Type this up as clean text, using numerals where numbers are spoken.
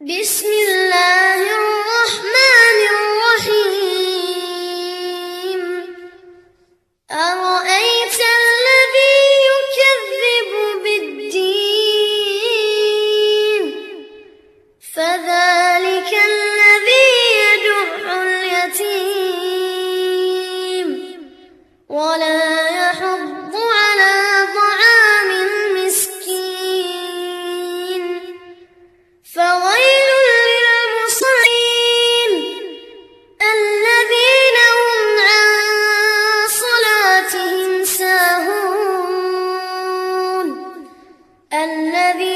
بسم الله الرحمن الرحيم أرأيت الذي يكذب بالدين فذلك الذي يدع اليتيم ولا يحض على طعام المسكين فويل للمصلين الذين هم عن صلاتهم ساهون